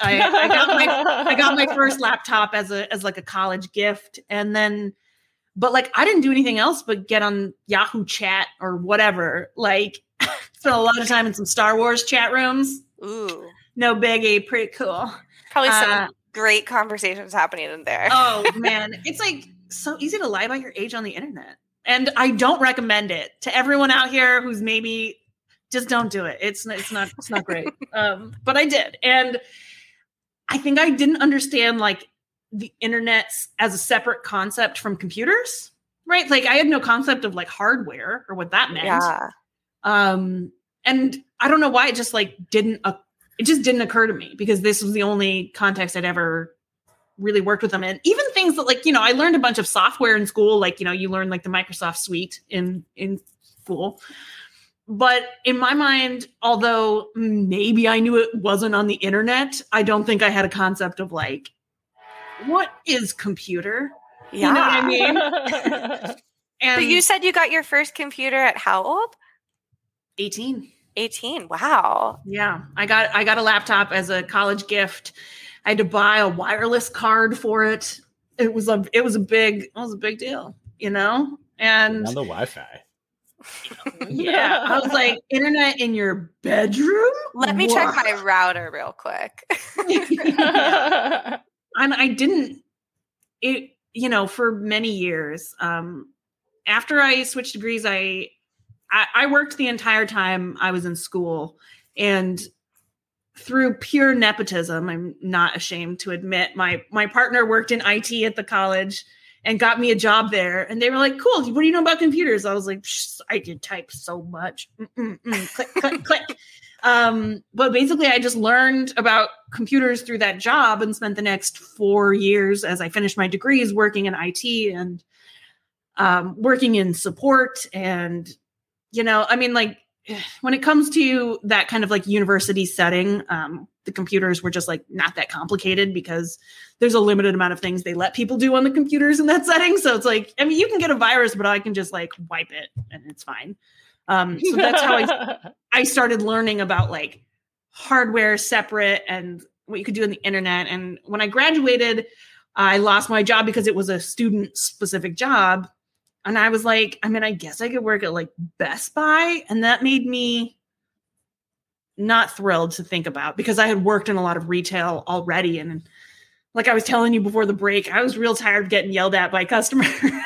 I got my first laptop as like a college gift. And then but like I didn't do anything else but get on Yahoo chat or whatever. Like spent a lot of time in some Star Wars chat rooms. Ooh. No biggie, pretty cool. Probably some great conversations happening in there. Oh man. It's like so easy to lie about your age on the internet. And I don't recommend it to everyone out here who's maybe just don't do it. It's not great. But I did. And I think I didn't understand like the internet as a separate concept from computers, right? Like I had no concept of like hardware or what that meant. Yeah. And I don't know why it just didn't occur to me because this was the only context I'd ever really worked with them in. Even things that like, I learned a bunch of software in school. Like, you learn like the Microsoft suite in school. But in my mind, although maybe I knew it wasn't on the internet, I don't think I had a concept of like, what is computer? Yeah. You know what I mean? So you said you got your first computer at how old? 18. 18. Wow. Yeah. I got a laptop as a college gift. I had to buy a wireless card for it. It was a big deal, And on the Wi-Fi. Yeah. I was like, internet in your bedroom? Let me check my router real quick. Yeah. And I didn't, for many years, after I switched degrees, I worked the entire time I was in school, and through pure nepotism, I'm not ashamed to admit, my partner worked in IT at the college and got me a job there. And they were like, cool. What do you know about computers? I was like, I can type so much. Click, click, click. But basically I just learned about computers through that job and spent the next 4 years as I finished my degrees working in IT and working in support. And, like when it comes to that kind of like university setting, the computers were just like not that complicated because there's a limited amount of things they let people do on the computers in that setting. So it's like, I mean, you can get a virus, but I can just like wipe it and it's fine. So that's how I started learning about like hardware separate and what you could do on the internet. And when I graduated, I lost my job because it was a student specific job. And I was like, I mean, I guess I could work at like Best Buy. And that made me not thrilled to think about because I had worked in a lot of retail already. And like I was telling you before the break, I was real tired of getting yelled at by customers.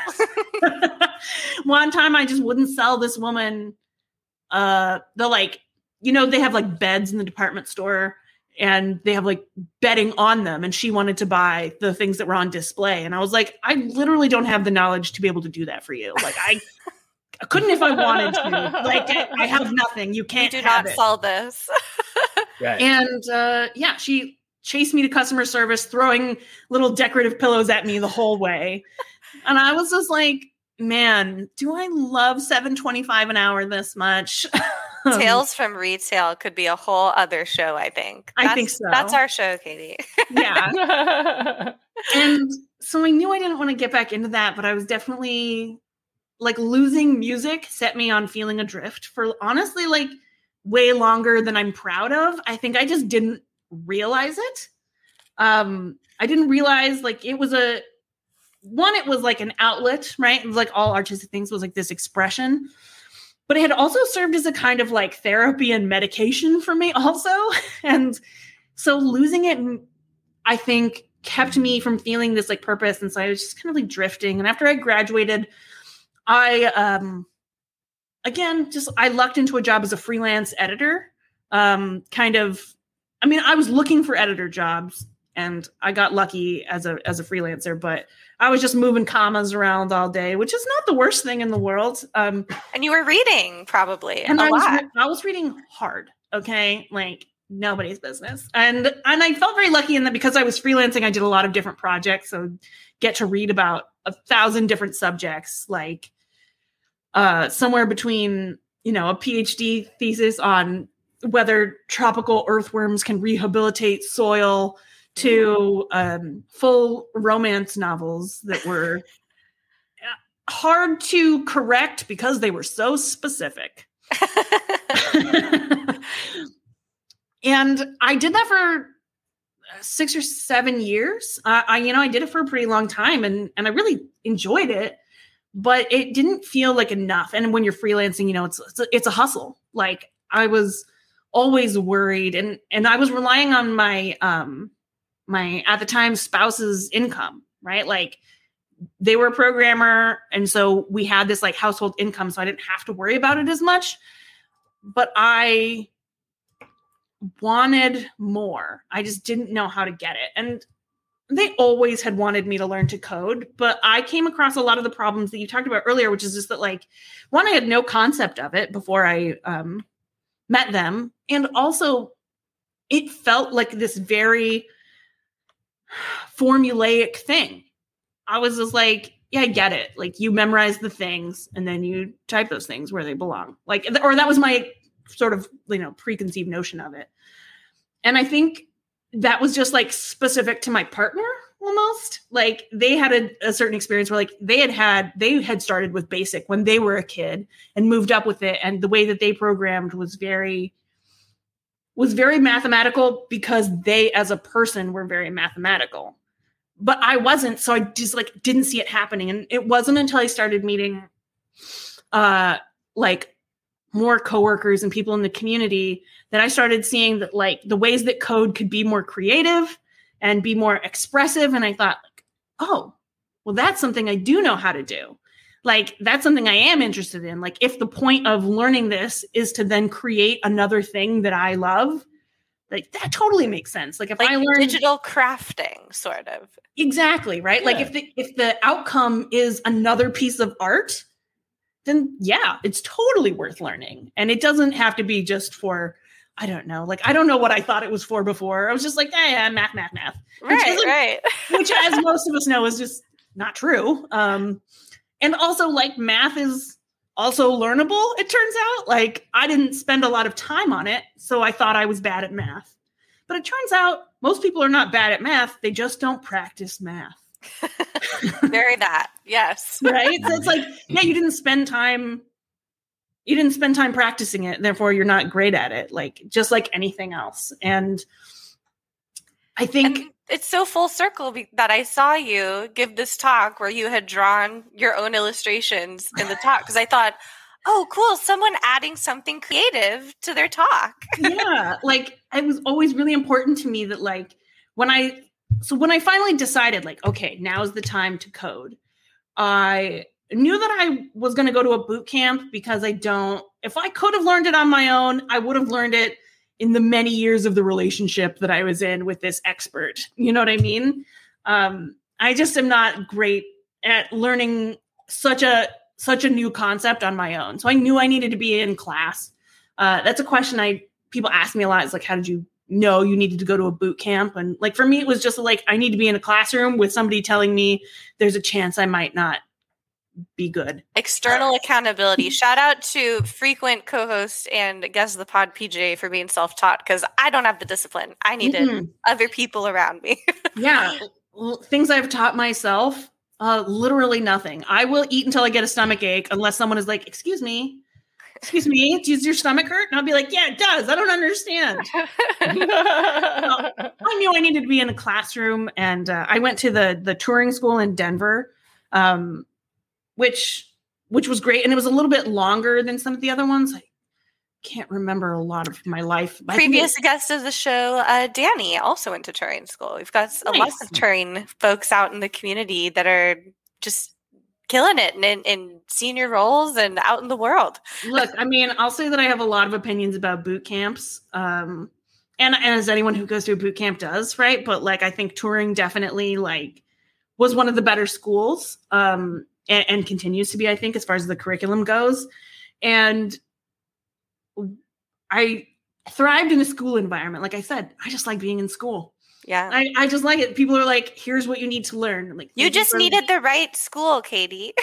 One time I just wouldn't sell this woman the like, you know, they have like beds in the department store and they have like bedding on them. And she wanted to buy the things that were on display. And I was like, I literally don't have the knowledge to be able to do that for you. Like I couldn't if I wanted to. Like I have nothing. You can't do not sell this. Right. And yeah, she chased me to customer service, throwing little decorative pillows at me the whole way. And I was just like, man, do I love $7.25 an hour this much? Tales from Retail could be a whole other show, I think. I think so. That's our show, Katie. Yeah. And so I knew I didn't want to get back into that, but I was definitely like losing music set me on feeling adrift for honestly like way longer than I'm proud of. I think I just didn't realize it. I didn't realize like it was it was like an outlet, right? It was like all artistic things was like this expression. But it had also served as a kind of like therapy and medication for me also. And so losing it, I think, kept me from feeling this like purpose. And so I was just kind of like drifting. And after I graduated, I lucked into a job as a freelance editor. I was looking for editor jobs and I got lucky as a freelancer, but I was just moving commas around all day, which is not the worst thing in the world. And you were reading probably and a lot. I was reading hard. Okay. Like nobody's business. And I felt very lucky in that because I was freelancing, I did a lot of different projects. So get to read about 1,000 different subjects, like somewhere between, you know, a PhD thesis on whether tropical earthworms can rehabilitate soil to full romance novels that were hard to correct because they were so specific. And I did that for 6 or 7 years. I did it for a pretty long time and I really enjoyed it, but it didn't feel like enough. And when you're freelancing, you know, it's a hustle. Like I was always worried and I was relying on my at the time spouse's income, right? Like they were a programmer. And so we had this like household income. So I didn't have to worry about it as much, but I wanted more. I just didn't know how to get it. And they always had wanted me to learn to code, but I came across a lot of the problems that you talked about earlier, which is just that like, one, I had no concept of it before I met them. And also it felt like this very formulaic thing. I was just like, yeah, I get it. Like you memorize the things and then you type those things where they belong. Like, or that was my sort of, you know, preconceived notion of it. And I think that was just like specific to my partner almost. Like they had a certain experience where like they had started with BASIC when they were a kid and moved up with it. And the way that they programmed was very mathematical because they as a person were very mathematical, but I wasn't. So I just like didn't see it happening. And it wasn't until I started meeting like more coworkers and people in the community that I started seeing that like the ways that code could be more creative and be more expressive. And I thought like, oh, well, that's something I do know how to do. Like, that's something I am interested in. Like, if the point of learning this is to then create another thing that I love, like, that totally makes sense. Like, if like I learn digital crafting, sort of. Exactly, right? Yeah. Like, if the outcome is another piece of art, then yeah, it's totally worth learning. And it doesn't have to be just for, I don't know. Like, I don't know what I thought it was for before. I was just like, yeah, math. Right. Which, as most of us know, is just not true. And also, like, math is also learnable, it turns out. Like, I didn't spend a lot of time on it, so I thought I was bad at math. But it turns out most people are not bad at math. They just don't practice math. Very that. Yes. Right? So it's like, yeah, you didn't spend time practicing it, therefore you're not great at it. Like, just like anything else. And I think it's so full circle that I saw you give this talk where you had drawn your own illustrations in the talk, because I thought, oh, cool, someone adding something creative to their talk. Yeah, like, it was always really important to me that, like, when I finally decided, like, okay, now's the time to code, I knew that I was going to go to a boot camp, because if I could have learned it on my own, I would have learned it in the many years of the relationship that I was in with this expert. You know what I mean? I just am not great at learning such a new concept on my own. So I knew I needed to be in class. That's a question people ask me a lot. It's like, how did you know you needed to go to a boot camp? And like, for me, it was just like, I need to be in a classroom with somebody telling me there's a chance I might not be good. External accountability. Shout out to frequent co-host and guest of the pod, PJ, for being self-taught, because I don't have the discipline. I needed other people around me. Yeah. Things I've taught myself, literally nothing. I will eat until I get a stomach ache unless someone is like, excuse me, does your stomach hurt? And I'll be like, yeah, it does. I don't understand. I knew I needed to be in a classroom, and I went to the Turing School in Denver, which was great. And it was a little bit longer than some of the other ones. I can't remember a lot of my life. Previous guest of the show, Danny, also went to Turing School. We've got a lot of Turing folks out in the community that are just killing it in senior roles and out in the world. Look, I mean, I'll say that I have a lot of opinions about boot camps. And as anyone who goes to a boot camp does, right? But like, I think Turing definitely like was one of the better schools. And continues to be, I think, as far as the curriculum goes. And I thrived in a school environment. Like I said, I just like being in school. Yeah. I just like it. People are like, here's what you need to learn. I'm like, you just needed the right school, Katie.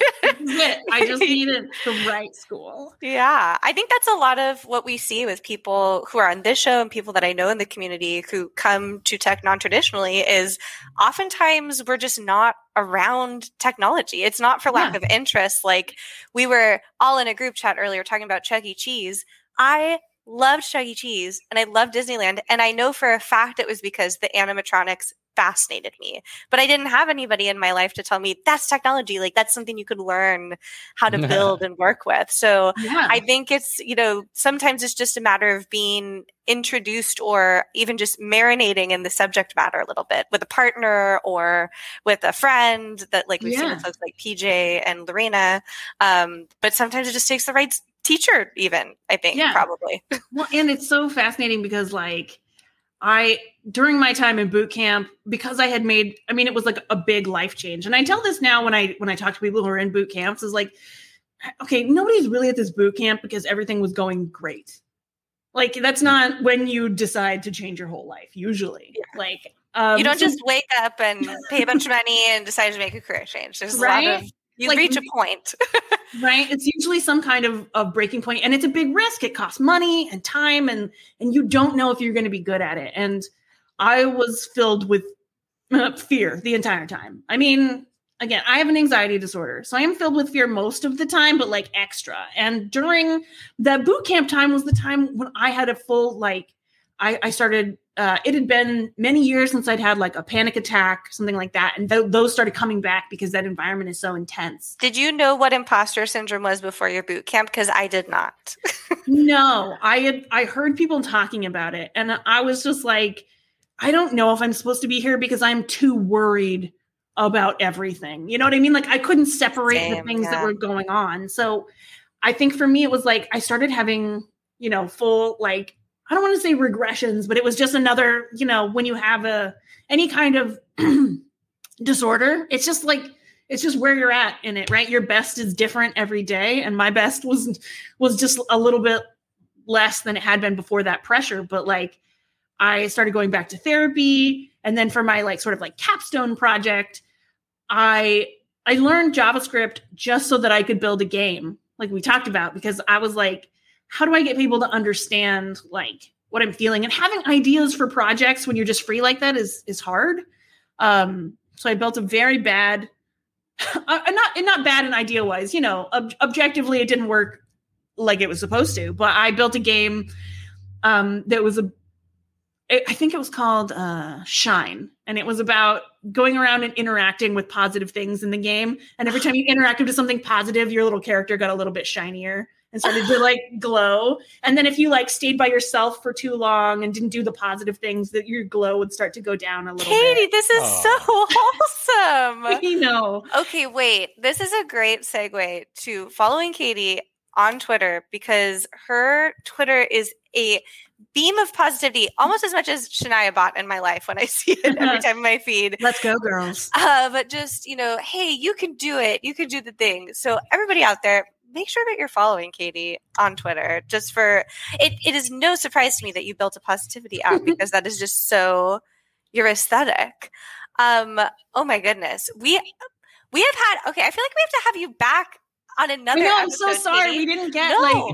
I just needed the right school. Yeah. I think that's a lot of what we see with people who are on this show and people that I know in the community who come to tech non-traditionally is oftentimes we're just not around technology. It's not for lack of interest. Like, we were all in a group chat earlier talking about Chuck E. Cheese. I loved Chuck E. Cheese and I loved Disneyland. And I know for a fact it was because the animatronics fascinated me. But I didn't have anybody in my life to tell me that's technology. Like, that's something you could learn how to build and work with. So I think it's, sometimes it's just a matter of being introduced or even just marinating in the subject matter a little bit with a partner or with a friend that like we've seen with folks like PJ and Lorena. But sometimes it just takes the right teacher even, I think, probably. Well, and it's so fascinating because like during my time in boot camp, because I had it was like a big life change. And I tell this now when I talk to people who are in boot camps is like, okay, nobody's really at this boot camp because everything was going great. Like, that's not when you decide to change your whole life, usually. Yeah. Like, you don't just wake up and pay a bunch of money and decide to make a career change. There's a lot of, you like, reach a point. Right. It's usually some kind of breaking point, and it's a big risk. It costs money and time, and you don't know if you're going to be good at it. And I was filled with fear the entire time. I mean, again, I have an anxiety disorder, so I am filled with fear most of the time, but like extra. And during that boot camp time was the time when I had a full, like, I started, it had been many years since I'd had like a panic attack, something like that. And those started coming back because that environment is so intense. Did you know what imposter syndrome was before your boot camp? Because I did not. No, I heard people talking about it. And I was just like, I don't know if I'm supposed to be here because I'm too worried about everything. You know what I mean? Like, I couldn't separate the things that were going on. So I think for me, it was like, I started having, full, like, I don't want to say regressions, but it was just another, when you have any kind of disorder, it's just like, it's just where you're at in it, right? Your best is different every day. And my best was just a little bit less than it had been before that pressure. But like, I started going back to therapy. And then for my like sort of like capstone project, I learned JavaScript just so that I could build a game. like we talked about, because I was like, how do I get people to understand like what I'm feeling? And having ideas for projects when you're just free like that is hard. So I built a very bad, not bad in idea wise, objectively it didn't work like it was supposed to, but I built a game that was I think it was called Shine. And it was about going around and interacting with positive things in the game. And every time you interacted with something positive, your little character got a little bit shinier and started to like glow. And then if you like stayed by yourself for too long and didn't do the positive things, that your glow would start to go down a little Katie, bit. this is so wholesome. You know. Okay, wait. This is a great segue to following Katie on Twitter, because her Twitter is a beam of positivity, almost as much as Shania Bot in my life when I see it every time in my feed. Let's go, girls. But just, hey, you can do it. You can do the thing. So everybody out there, make sure that you're following Katie on Twitter. Just for it is no surprise to me that you built a positivity app, because that is just so your aesthetic. Oh my goodness. We have had, okay, I feel like we have to have you back on another episode. I'm so sorry. Katie. We didn't get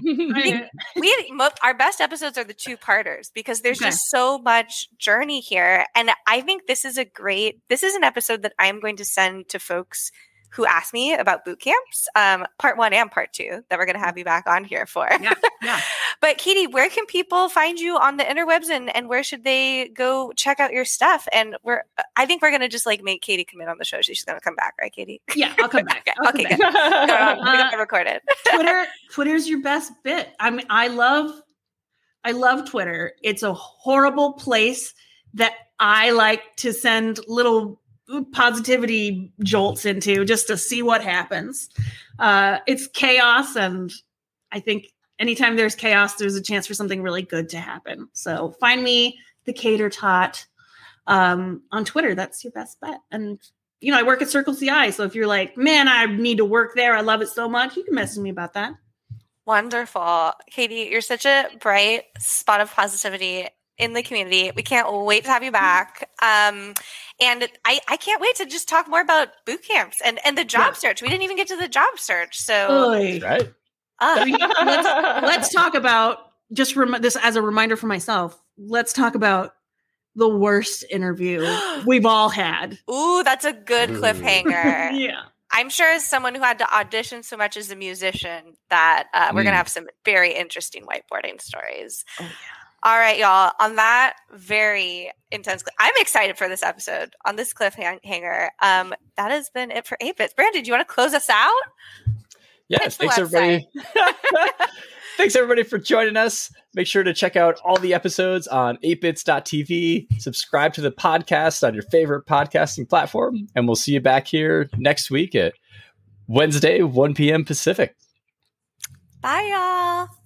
our best episodes are the two-parters, because there's just so much journey here. And I think this is an episode that I'm going to send to folks who asked me about boot camps, part 1 and part 2, that we're going to have you back on here for. Yeah. But Katie, where can people find you on the interwebs, and where should they go check out your stuff? And I think we're going to just like make Katie come in on the show. She's going to come back, right, Katie? Yeah, I'll come back. Okay, good. We got it recorded. Twitter's your best bit. I mean, I love Twitter. It's a horrible place that I like to send little positivity jolts into just to see what happens. It's chaos, and I think anytime there's chaos, there's a chance for something really good to happen. So find me, the Cater Tot, on Twitter. That's your best bet. And I work at Circle CI, so if you're like, man, I need to work there, I love it so much, you can message me about that. Wonderful. Katie, you're such a bright spot of positivity in the community. We can't wait to have you back. And I can't wait to just talk more about boot camps and the job search. We didn't even get to the job search. So right. Let's talk about, just this as a reminder for myself, let's talk about the worst interview we've all had. Ooh, that's a good cliffhanger. Yeah. I'm sure as someone who had to audition so much as a musician that we're going to have some very interesting whiteboarding stories. Oh, yeah. All right, y'all. On that very intense, I'm excited for this episode. On this cliffhanger, that has been it for 8-Bits. Brandon, do you want to close us out? Yes, thanks everybody. Thanks everybody for joining us. Make sure to check out all the episodes on 8bits.tv. Subscribe to the podcast on your favorite podcasting platform, and we'll see you back here next week at Wednesday, 1 p.m. Pacific. Bye, y'all.